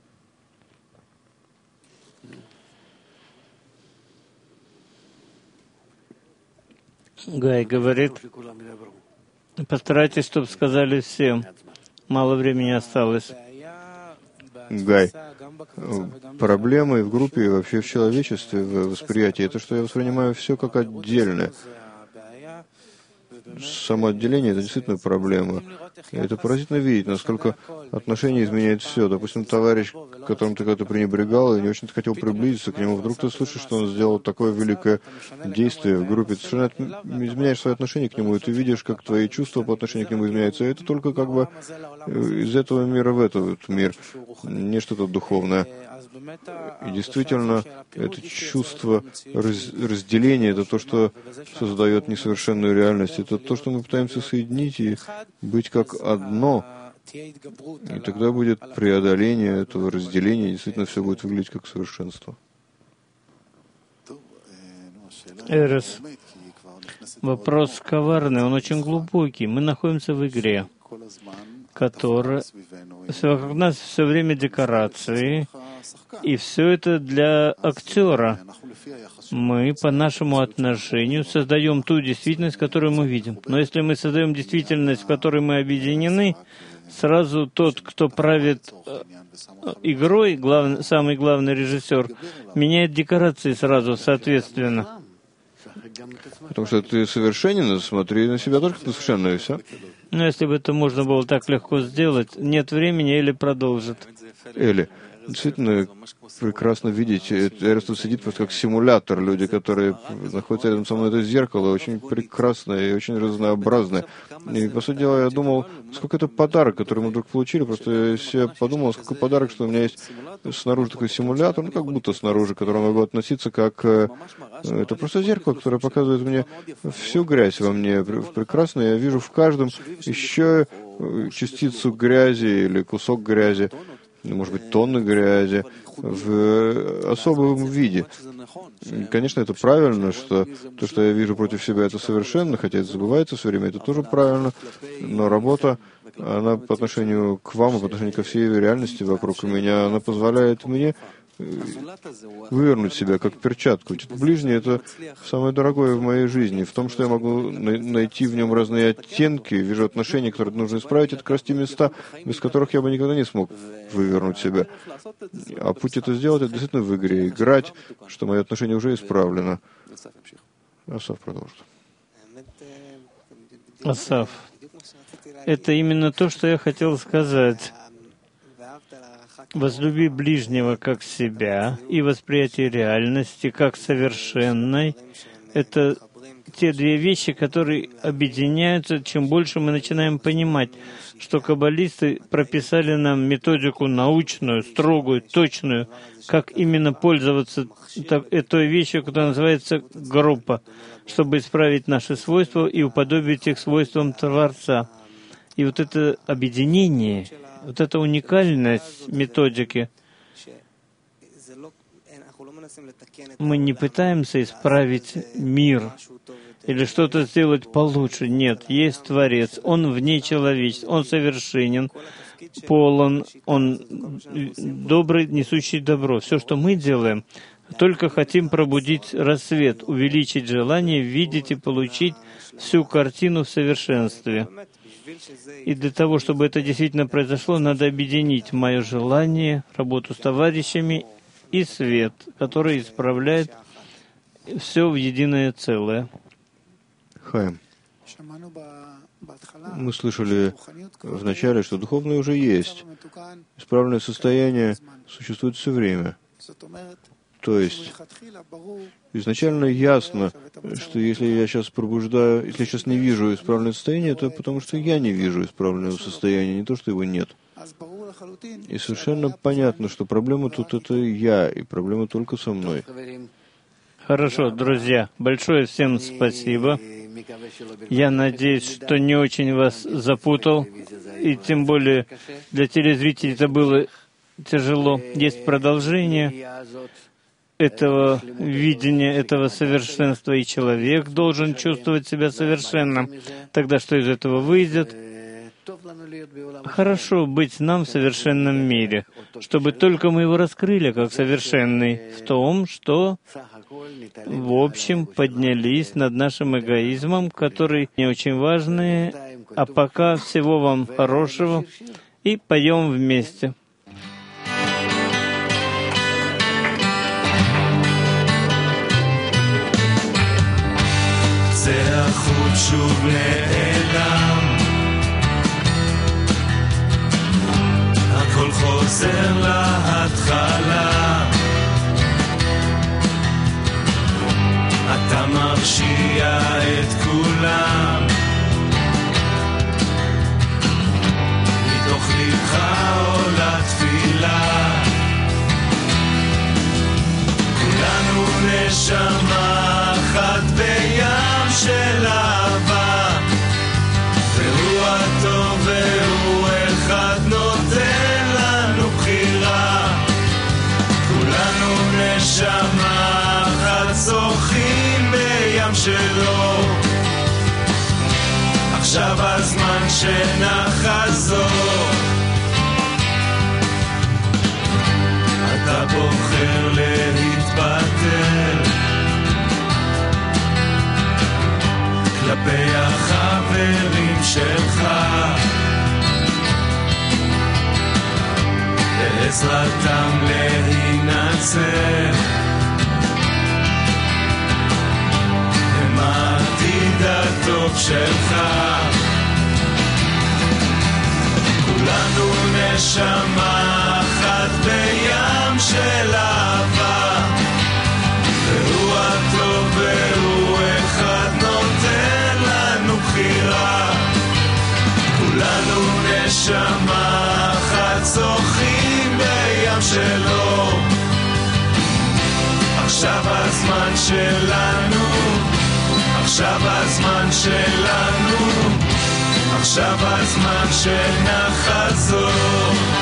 Speaker 1: Гай говорит, постарайтесь, чтобы сказали всем. Мало времени осталось.
Speaker 2: Гай, проблемы и в группе, и вообще в человечестве, в восприятии, это что я воспринимаю все как отдельное. Самоотделение — это действительно проблема. И это поразительно видеть, насколько отношения изменяют все. Допустим, товарищ, к которому ты когда-то пренебрегал и не очень хотел приблизиться к нему, вдруг ты слышишь, что он сделал такое великое действие в группе. Ты совершенно изменяешь свои отношения к нему, и ты видишь, как твои чувства по отношению к нему изменяются. И это только как бы из этого мира в этот мир, не что-то духовное. И действительно, это чувство разделения, это то, что создает несовершенную реальность. Это то, что мы пытаемся соединить и быть как одно. И тогда будет преодоление этого разделения, и действительно все будет выглядеть как совершенство.
Speaker 1: Эрес. Вопрос коварный, он очень глубокий. Мы находимся в игре, которая вокруг нас все время декорации, и все это для актера. Мы по нашему отношению создаем ту действительность, которую мы видим. Но если мы создаем действительность, в которой мы объединены, сразу тот, кто правит игрой, самый главный режиссер, меняет декорации сразу, соответственно.
Speaker 2: Потому что ты совершенен, смотри на себя только как на совершенное, и все.
Speaker 1: Но если бы это можно было так легко сделать, нет времени, Эли продолжит.
Speaker 2: Эли, действительно прекрасно видеть. Эрес тут сидит просто как симулятор. Люди, которые находятся рядом со мной, это зеркало очень прекрасное и очень разнообразное. И, по сути дела, я думал, сколько это подарок, который мы вдруг получили. Просто я подумал, сколько подарок, что у меня есть снаружи такой симулятор, ну, как будто снаружи, к которому могу относиться как... Это просто зеркало, которое показывает мне всю грязь во мне. Прекрасно, я вижу в каждом еще частицу грязи или кусок грязи, может быть, тонны грязи в особом виде. Конечно, это правильно, что то, что я вижу против себя, это совершенно, хотя это забывается все время, это тоже правильно, но работа, она по отношению к вам, по отношению ко всей реальности вокруг меня, она позволяет мне вывернуть себя как перчатку. Ближний — это самое дорогое в моей жизни. В том, что я могу найти в нем разные оттенки, вижу отношения, которые нужно исправить, это как раз те места, без которых я бы никогда не смог вывернуть себя. А путь это сделать — это действительно в игре играть, что мое отношение уже исправлено. Асав продолжит.
Speaker 1: Асав, это именно то, что я хотел сказать. Возлюби ближнего как себя и восприятие реальности как совершенной — это те две вещи, которые объединяются, чем больше мы начинаем понимать, что каббалисты прописали нам методику научную, строгую, точную, как именно пользоваться той вещью, которая называется группа, чтобы исправить наши свойства и уподобить их свойствам Творца. И вот это объединение, вот эта уникальность методики, мы не пытаемся исправить мир или что-то сделать получше. Нет, есть Творец, Он вне человечества, Он совершенен, полон, Он добрый, несущий добро. Все, что мы делаем, только хотим пробудить рассвет, увеличить желание, видеть и получить всю картину в совершенстве. И для того, чтобы это действительно произошло, надо объединить мое желание, работу с товарищами и свет, который исправляет все в единое целое.
Speaker 2: Хаим, мы слышали вначале, что духовное уже есть. Исправленное состояние существует все время. То есть изначально ясно, что если я сейчас пробуждаю, если я сейчас не вижу исправленное состояние, то потому что я не вижу исправленного состояния, не то, что его нет. И совершенно понятно, что проблема тут это я, и проблема только со мной.
Speaker 1: Хорошо, друзья, большое всем спасибо. Я надеюсь, что не очень вас запутал, и тем более для телезрителей это было тяжело. Есть продолжение этого видения, этого совершенства, и человек должен чувствовать себя совершенным. Тогда что из этого выйдет? Хорошо быть нам в совершенном мире, чтобы только мы его раскрыли как совершенный в том, что в общем поднялись над нашим эгоизмом, который не очень важный, а пока всего вам хорошего, и поем вместе.
Speaker 3: שוב נעלם, הכל חוזר להתחלה, אתה מרשיע את כולם, מתוך לבך עולה תפילה, כולנו נשמה אחת בים של אהבה, והוא הטוב והוא אחד נותן לנו בחירה, כולנו נשמה אחת שוחים בים שלו, עכשיו הזמן שנחזור, אתה בוחר להתפטר כלפי החברים שלך, בעזרתם להינצר, הם העתיד הטוב שלך, כולנו נשמה אחת בים של אהבה, והוא הטוב והוא אחד נותן לנו בחירה, כולנו נשמה אחת שוחים בים שלו, עכשיו הזמן שלנו, עכשיו הזמן שלנו, עכשיו הזמן שנחזור.